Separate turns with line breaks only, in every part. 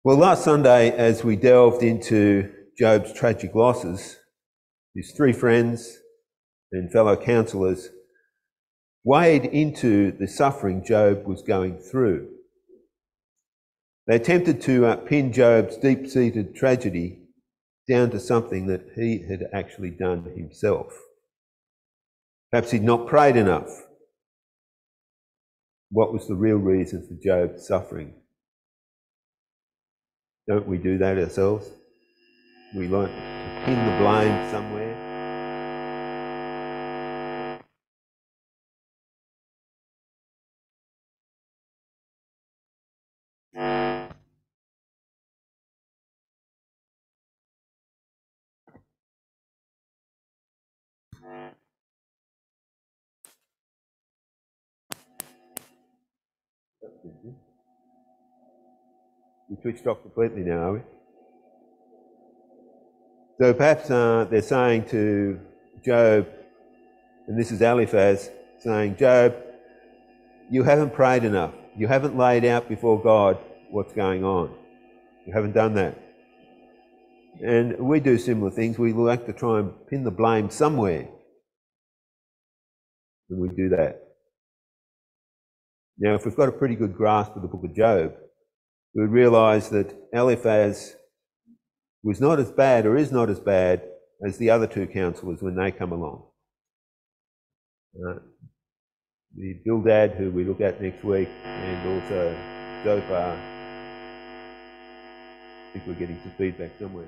Well, last Sunday, as we delved into Job's tragic losses, his three friends and fellow counsellors weighed into the suffering Job was going through. They attempted to pin Job's deep-seated tragedy down to something that he had actually done himself. Perhaps he'd not prayed enough. What was the real reason for Job's suffering? Don't we do that ourselves? We like to pin the blame somewhere. We switched off completely now, are we? So perhaps they're saying to Job, and this is Eliphaz, saying, Job, you haven't prayed enough. You haven't laid out before God what's going on. You haven't done that. And we do similar things. We like to try and pin the blame somewhere. And we do that. Now, if we've got a pretty good grasp of the book of Job, we would realise that Eliphaz was not as bad, or is not as bad, as the other two counsellors when they come along. The Bildad, who we look at next week, and also Zophar. I think we're getting some feedback somewhere.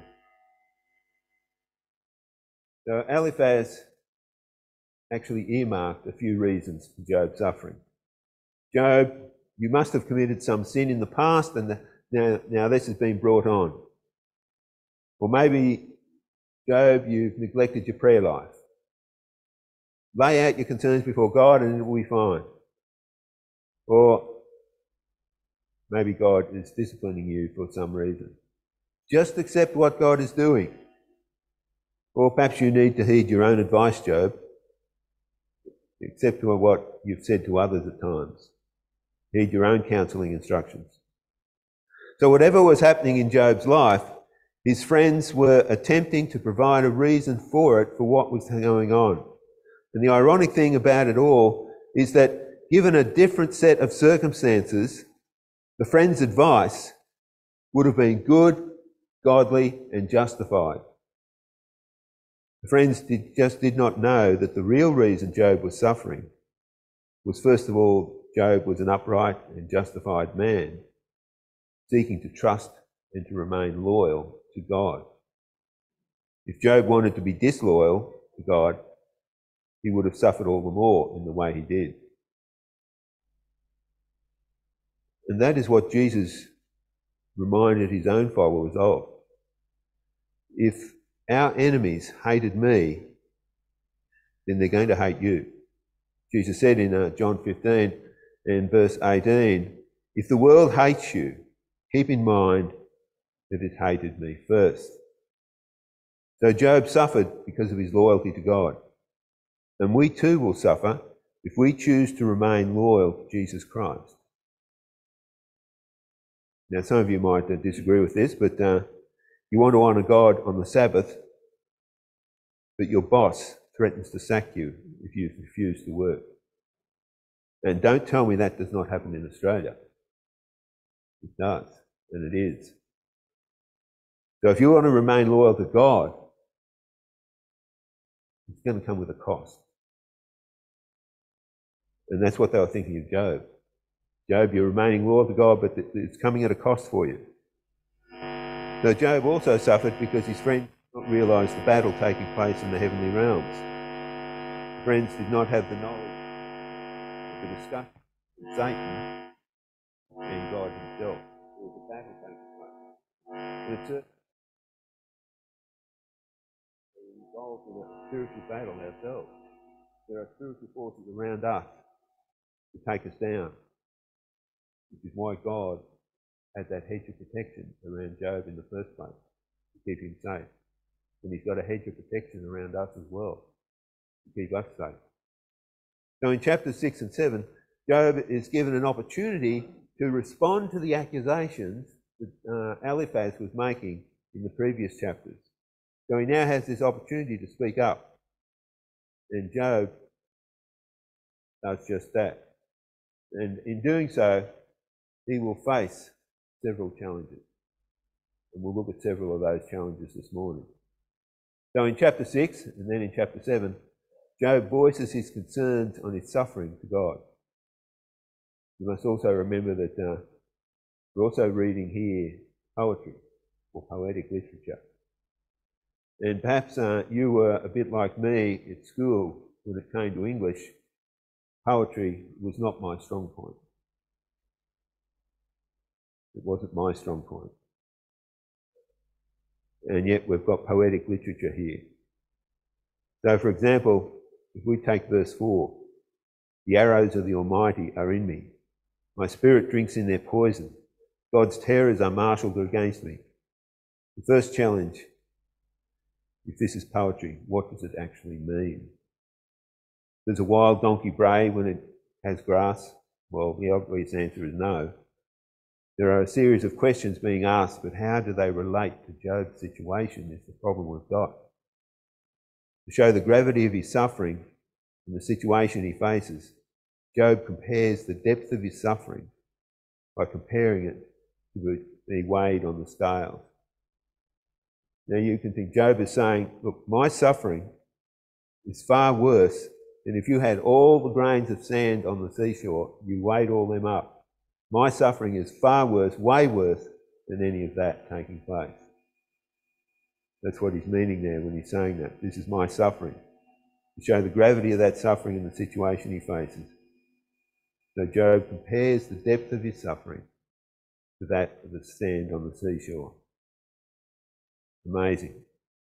So Eliphaz actually earmarked a few reasons for Job's suffering. Job, you must have committed some sin in the past, and now this has been brought on. Or maybe, Job, you've neglected your prayer life. Lay out your concerns before God and it will be fine. Or maybe God is disciplining you for some reason. Just accept what God is doing. Or perhaps you need to heed your own advice, Job. Accept what you've said to others at times. Heed your own counselling instructions. So whatever was happening in Job's life, his friends were attempting to provide a reason for it, for what was going on. And the ironic thing about it all is that given a different set of circumstances, the friends' advice would have been good, godly, and justified. The friends just did not know that the real reason Job was suffering was, first of all, Job was an upright and justified man, seeking to trust and to remain loyal to God. If Job wanted to be disloyal to God, he would have suffered all the more in the way he did. And that is what Jesus reminded his own followers of. If our enemies hated me, then they're going to hate you. Jesus said in John 15 and verse 18, if the world hates you, keep in mind that it hated me first. So Job suffered because of his loyalty to God. And we too will suffer if we choose to remain loyal to Jesus Christ. Now, some of you might disagree with this, but you want to honour God on the Sabbath, but your boss threatens to sack you if you refuse to work. And don't tell me that does not happen in Australia. It does, and it is. So if you want to remain loyal to God, it's going to come with a cost. And that's what they were thinking of Job. Job, you're remaining loyal to God, but it's coming at a cost for you. So Job also suffered because his friends did not realise the battle taking place in the heavenly realms. Friends did not have the knowledge of the discussion with Satan and God himself. There was a battle taking place. And it's we're involved in a spiritual battle ourselves. There are spiritual forces around us to take us down, which is why God had that hedge of protection around Job in the first place, to keep him safe. And he's got a hedge of protection around us as well, to keep us safe. So in chapters 6 and 7, Job is given an opportunity to respond to the accusations that Eliphaz was making in the previous chapters. So he now has this opportunity to speak up. And Job does just that. And in doing so, he will face several challenges. And we'll look at several of those challenges this morning. So in chapter 6 and then in chapter 7, Job voices his concerns on his suffering to God. You must also remember that we're also reading here poetry or poetic literature. And perhaps you were a bit like me at school when it came to English. Poetry was not my strong point. It wasn't my strong point. And yet we've got poetic literature here. So for example, if we take verse 4, the arrows of the Almighty are in me. My spirit drinks in their poison. God's terrors are marshalled against me. The first challenge, if this is poetry, what does it actually mean? Does a wild donkey bray when it has grass? Well, the obvious answer is no. There are a series of questions being asked, but how do they relate to Job's situation is the problem we've got. To show the gravity of his suffering and the situation he faces, Job compares the depth of his suffering by comparing it to being weighed on the scales. Now you can think Job is saying, look, my suffering is far worse than if you had all the grains of sand on the seashore, you weighed all them up. My suffering is far worse, way worse than any of that taking place. That's what he's meaning there when he's saying that. This is my suffering. To show the gravity of that suffering and the situation he faces. So Job compares the depth of his suffering to that of the sand on the seashore. Amazing.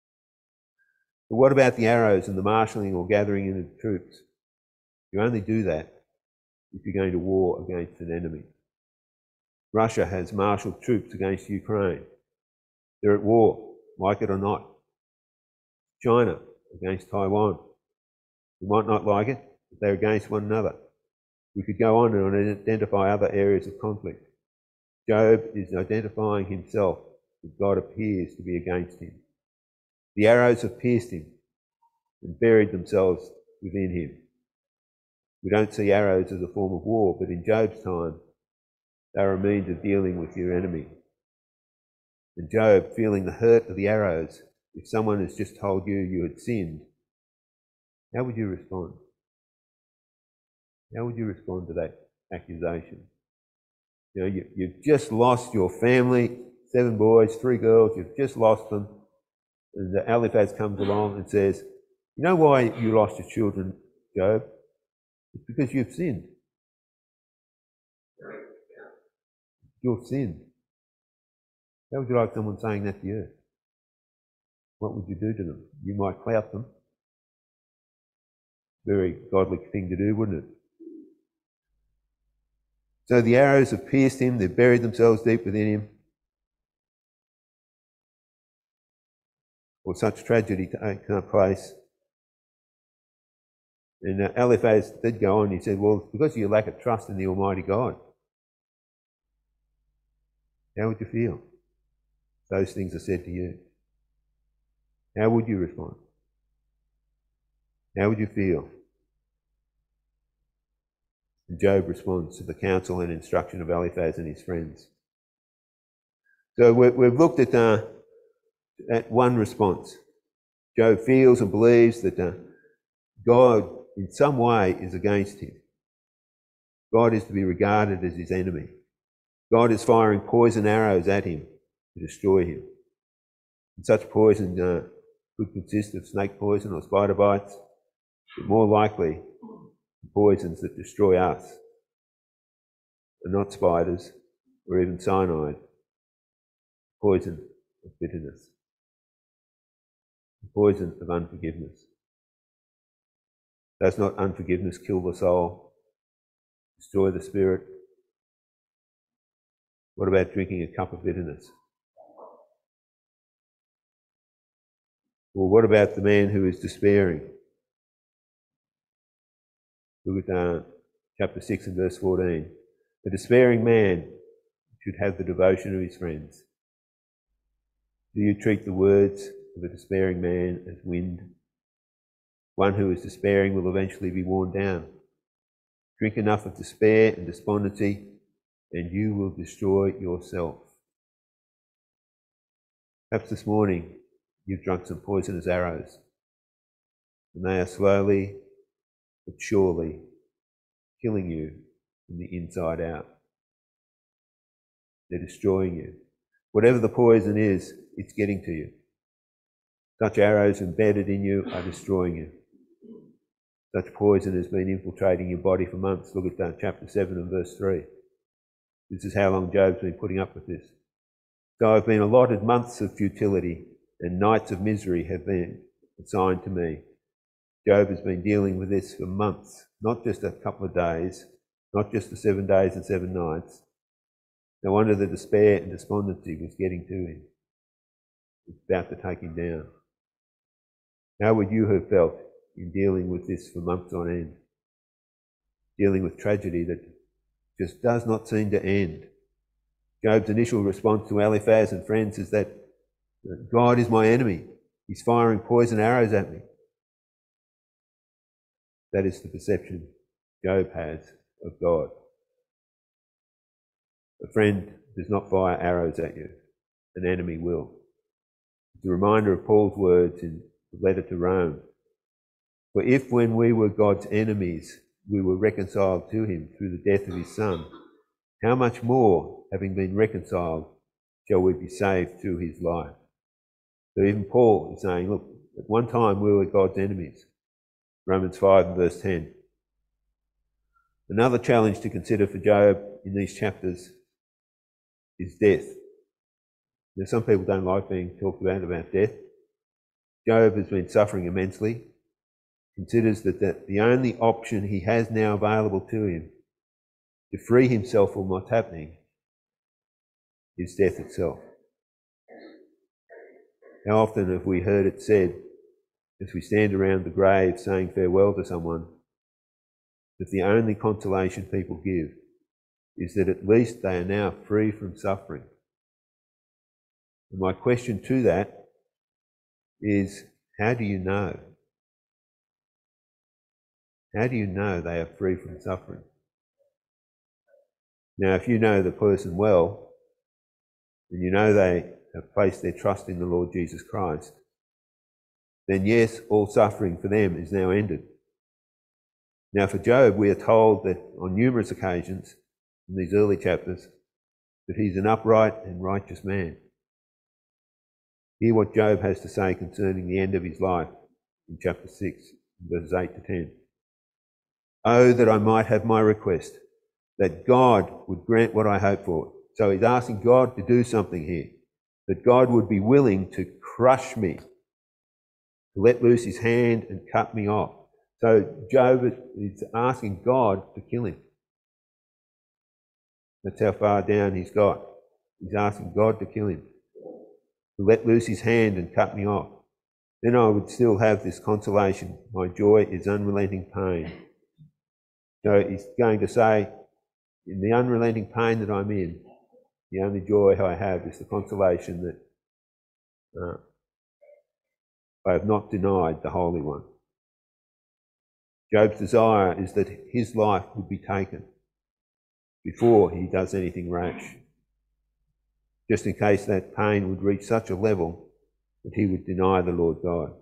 But what about the arrows and the marshalling or gathering in of troops? You only do that if you're going to war against an enemy. Russia has marshalled troops against Ukraine. They're at war, like it or not. China against Taiwan. You might not like it, but they're against one another. We could go on and identify other areas of conflict. Job is identifying himself that God appears to be against him. The arrows have pierced him and buried themselves within him. We don't see arrows as a form of war, but in Job's time, they are a means of dealing with your enemy. And Job, feeling the hurt of the arrows, if someone has just told you you had sinned, how would you respond? How would you respond to that accusation? You know, you've just lost your family, 7 boys, 3 girls, you've just lost them. And Eliphaz comes along and says, you know why you lost your children, Job? It's because you've sinned. You've sinned. How would you like someone saying that to you? What would you do to them? You might clout them. Very godly thing to do, wouldn't it? So the arrows have pierced him, they've buried themselves deep within him. Or such tragedy take place. And Eliphaz did go on, he said, well, it's because of your lack of trust in the Almighty God. How would you feel? Those things are said to you. How would you respond? How would you feel? And Job responds to the counsel and instruction of Eliphaz and his friends. So we've looked at one response. Job feels and believes that God in some way is against him. God is to be regarded as his enemy. God is firing poison arrows at him to destroy him. And such poison could consist of snake poison or spider bites, but more likely poisons that destroy us are not spiders or even cyanide. Poison of bitterness. The poison of unforgiveness. Does not unforgiveness kill the soul, destroy the spirit? What about drinking a cup of bitterness? Or what about the man who is despairing? Look at chapter 6 and verse 14. The despairing man should have the devotion of his friends. Do you treat the words of a despairing man as wind? One who is despairing will eventually be worn down. Drink enough of despair and despondency, and you will destroy yourself. Perhaps this morning you've drunk some poisonous arrows, and they are slowly but surely killing you from the inside out. They're destroying you. Whatever the poison is, it's getting to you. Such arrows embedded in you are destroying you. Such poison has been infiltrating your body for months. Look at chapter 7 and verse 3. This is how long Job's been putting up with this. So I've been allotted months of futility, and nights of misery have been assigned to me. Job has been dealing with this for months, not just a couple of days, not just the 7 days and 7 nights. No wonder the despair and despondency was getting to him. It's about to take him down. How would you have felt in dealing with this for months on end? Dealing with tragedy that just does not seem to end. Job's initial response to Eliphaz and friends is that God is my enemy. He's firing poison arrows at me. That is the perception Job has of God. A friend does not fire arrows at you. An enemy will. It's a reminder of Paul's words in the letter to Rome. For if when we were God's enemies, we were reconciled to him through the death of his Son, how much more, having been reconciled, shall we be saved through his life? So even Paul is saying, look, at one time we were God's enemies. Romans 5 and verse 10. Another challenge to consider for Job in these chapters is death. Now, some people don't like being talked about death. Job has been suffering immensely, considers that the only option he has now available to him to free himself from what's happening is death itself. How often have we heard it said, as we stand around the grave saying farewell to someone, that the only consolation people give is that at least they are now free from suffering. And my question to that is, how do you know? How do you know they are free from suffering? Now, if you know the person well, and you know they have placed their trust in the Lord Jesus Christ, then yes, all suffering for them is now ended. Now, for Job, we are told that on numerous occasions in these early chapters that he's an upright and righteous man. Hear what Job has to say concerning the end of his life in chapter 6, verses 8 to 10. Oh, that I might have my request, that God would grant what I hope for. So he's asking God to do something here, that God would be willing to crush me, to let loose his hand and cut me off. So Job is asking God to kill him. That's how far down he's got. He's asking God to kill him, to let loose his hand and cut me off. Then I would still have this consolation. My joy is unrelenting pain. So he's going to say, in the unrelenting pain that I'm in, the only joy I have is the consolation that I have not denied the Holy One. Job's desire is that his life would be taken before he does anything rash, just in case that pain would reach such a level that he would deny the Lord God.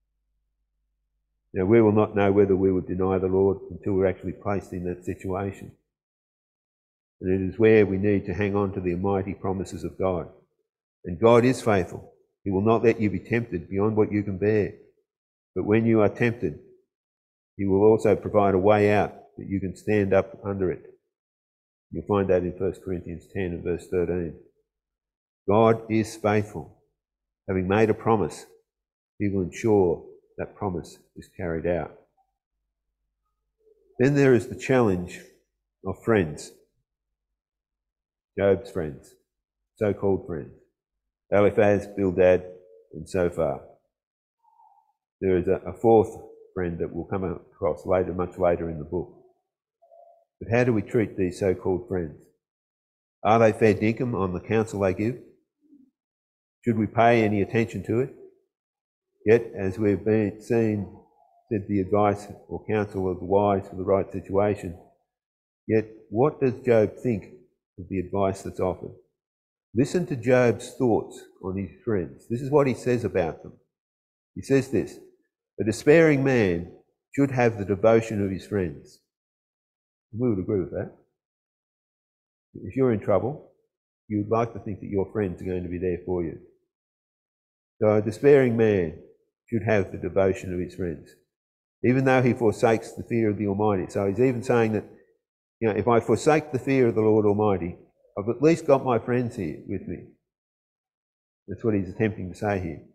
Now, we will not know whether we would deny the Lord until we're actually placed in that situation. And it is where we need to hang on to the almighty promises of God. And God is faithful. He will not let you be tempted beyond what you can bear. But when you are tempted, he will also provide a way out that you can stand up under it. You'll find that in 1 Corinthians 10 and verse 13. God is faithful. Having made a promise, he will ensure that promise is carried out. Then there is the challenge of friends. Job's friends, so-called friends. Eliphaz, Bildad, and Zophar. There is a fourth friend that will come across later, much later in the book. But how do we treat these so-called friends? Are they fair dinkum on the counsel they give? Should we pay any attention to it? Yet, as we've seen, said the advice or counsel of the wise for the right situation, yet what does Job think of the advice that's offered? Listen to Job's thoughts on his friends. This is what he says about them. He says this: a despairing man should have the devotion of his friends. We would agree with that. If you're in trouble, you'd like to think that your friends are going to be there for you. So a despairing man should have the devotion of his friends, even though he forsakes the fear of the Almighty. So he's even saying that, if I forsake the fear of the Lord Almighty, I've at least got my friends here with me. That's what he's attempting to say here.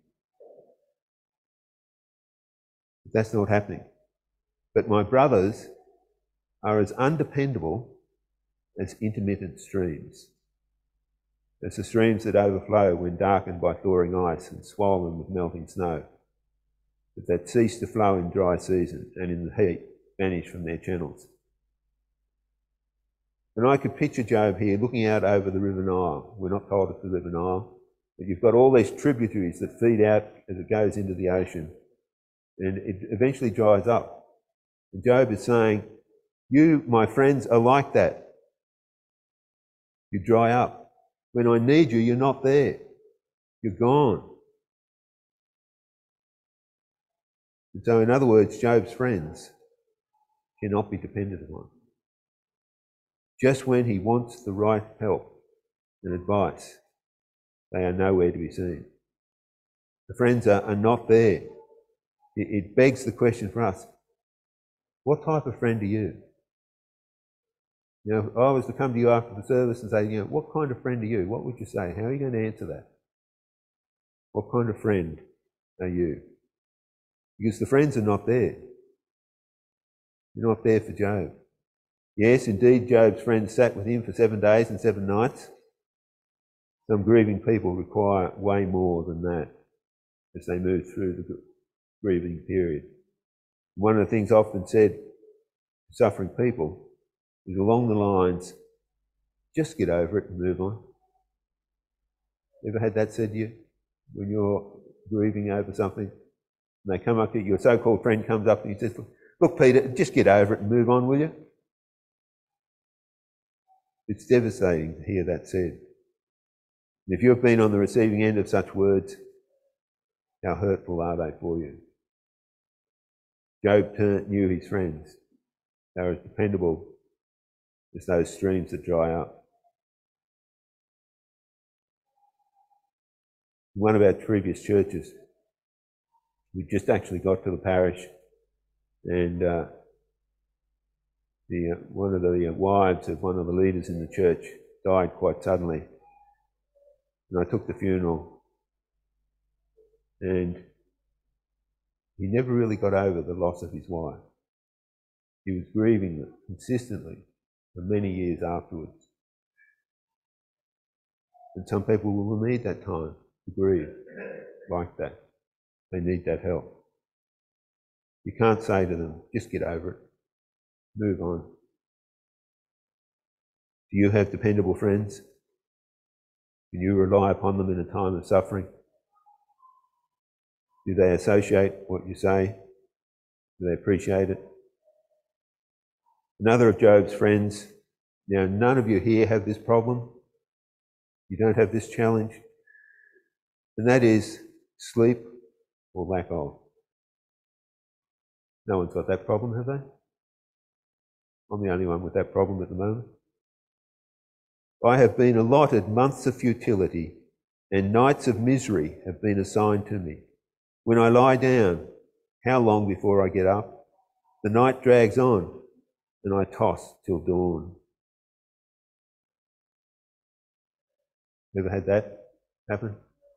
But that's not happening. But my brothers are as undependable as intermittent streams. It's the streams that overflow when darkened by thawing ice and swollen with melting snow, but that cease to flow in dry season and in the heat vanish from their channels. And I could picture Job here looking out over the River Nile. We're not told it's the River Nile, but you've got all these tributaries that feed out as it goes into the ocean, and it eventually dries up. And Job is saying, you, my friends, are like that. You dry up. When I need you, you're not there. You're gone. And so, in other words, Job's friends cannot be depended upon. Just when he wants the right help and advice, they are nowhere to be seen. The friends are not there. It begs the question for us, what type of friend are you? If I was to come to you after the service and say, what kind of friend are you? What would you say? How are you going to answer that? What kind of friend are you? Because the friends are not there. They're not there for Job. Yes, indeed, Job's friends sat with him for 7 days and 7 nights. Some grieving people require way more than that as they move through the grieving period. One of the things often said to suffering people is along the lines, just get over it and move on. Ever had that said to you when you're grieving over something? And they come up to you, your so-called friend comes up and he says, look, Peter, just get over it and move on, will you? It's devastating to hear that said. And if you've been on the receiving end of such words, how hurtful are they for you? Job knew his friends. They were as dependable as those streams that dry up. In one of our previous churches, we just actually got to the parish, and one of the wives of one of the leaders in the church died quite suddenly. And I took the funeral, and he never really got over the loss of his wife. He was grieving consistently for many years afterwards. And some people will need that time to grieve like that. They need that help. You can't say to them, just get over it, move on. Do you have dependable friends? Can you rely upon them in a time of suffering? Do they associate what you say? Do they appreciate it? Another of Job's friends, now none of you here have this problem. You don't have this challenge. And that is sleep or lack of. No one's got that problem, have they? I'm the only one with that problem at the moment. I have been allotted months of futility, and nights of misery have been assigned to me. When I lie down, how long before I get up? The night drags on, and I toss till dawn. Ever had that happen?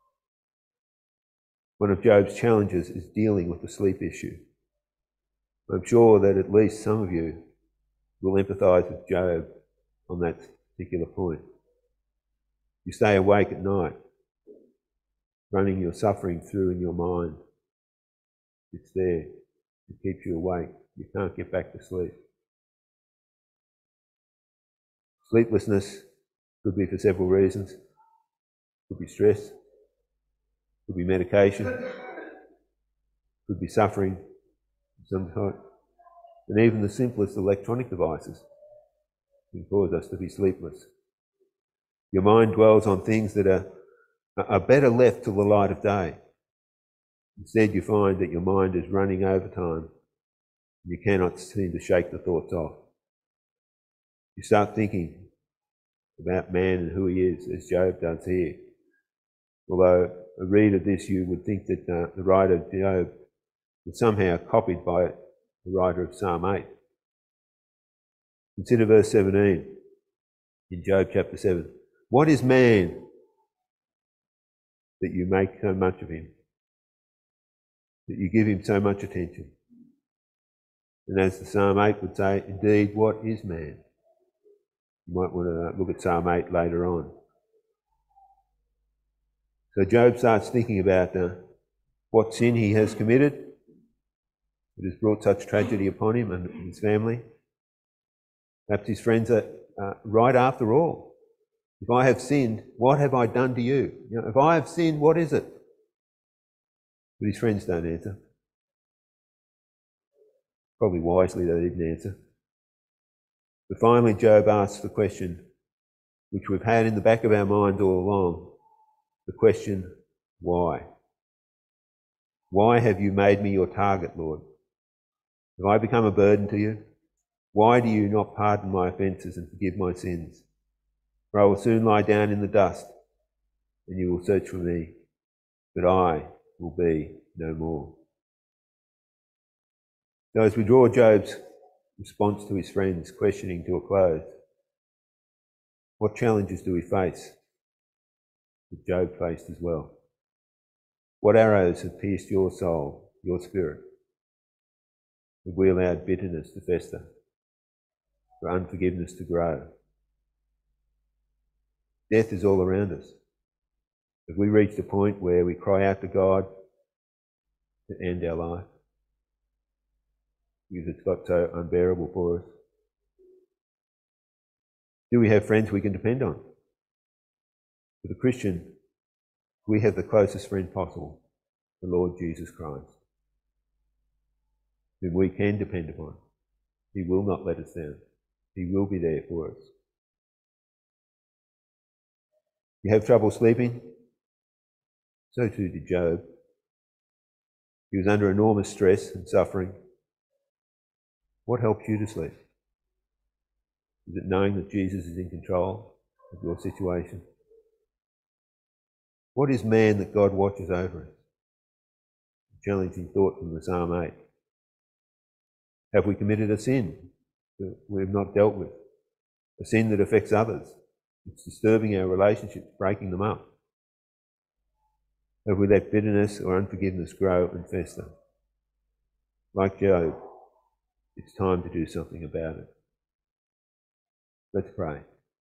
One of Job's challenges is dealing with the sleep issue. I'm sure that at least some of you will empathise with Job on that particular point. You stay awake at night, running your suffering through in your mind. It's there. It keeps you awake. You can't get back to sleep. Sleeplessness Could be for several reasons. Could be stress. Could be medication. Could be suffering of some type. And even the simplest electronic devices can cause us to be sleepless. Your mind dwells on things that are better left to the light of day. Instead, you find that your mind is running overtime. You cannot seem to shake the thoughts off. You start thinking about man and who he is, as Job does here. Although a read of this, you would think that the writer of Job was somehow copied by the writer of Psalm 8. Consider verse 17 in Job chapter 7. What is man that you make so much of him? That you give him so much attention? And as the Psalm 8 would say, indeed, what is man? You might want to look at Psalm 8 later on. So Job starts thinking about what sin he has committed that has brought such tragedy upon him and his family. Perhaps his friends are right after all. If I have sinned, what have I done to you? If I have sinned, what is it? But his friends don't answer. Probably wisely they didn't answer. But finally Job asks the question which we've had in the back of our minds all along, the question, why? Why have you made me your target, Lord? Have I become a burden to you? Why do you not pardon my offences and forgive my sins? For I will soon lie down in the dust, and you will search for me, but I will be no more. So as we draw Job's response to his friends' questioning to a close, what challenges do we face that Job faced as well? What arrows have pierced your soul, your spirit? Have we allowed bitterness to fester, for unforgiveness to grow? Death is all around us. Have we reached a point where we cry out to God to end our life because it's got so unbearable for us? Do we have friends we can depend on? For the Christian, we have the closest friend possible, the Lord Jesus Christ, whom we can depend upon. He will not let us down. He will be there for us. You have trouble sleeping? So too did Job. He was under enormous stress and suffering. What helps you to sleep? Is it knowing that Jesus is in control of your situation? What is man that God watches over us? A challenging thought from the Psalm 8. Have we committed a sin that we have not dealt with? A sin that affects others? It's disturbing our relationships, breaking them up. Have we let bitterness or unforgiveness grow and fester? Like Job, it's time to do something about it. Let's pray.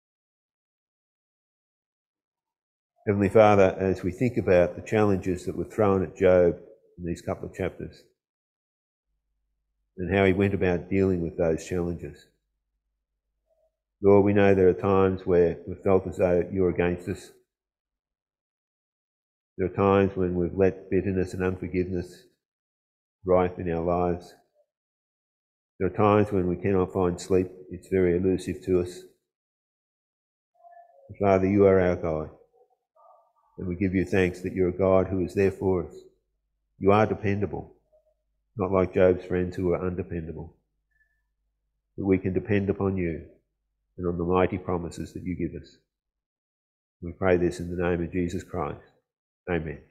Heavenly Father, as we think about the challenges that were thrown at Job in these couple of chapters, and how he went about dealing with those challenges, Lord, we know there are times where we've felt as though you're against us. There are times when we've let bitterness and unforgiveness ripe in our lives. There are times when we cannot find sleep. It's very elusive to us. But Father, you are our God. And we give you thanks that you're a God who is there for us. You are dependable, not like Job's friends who are undependable. But we can depend upon you and on the mighty promises that you give us. We pray this in the name of Jesus Christ. Amen.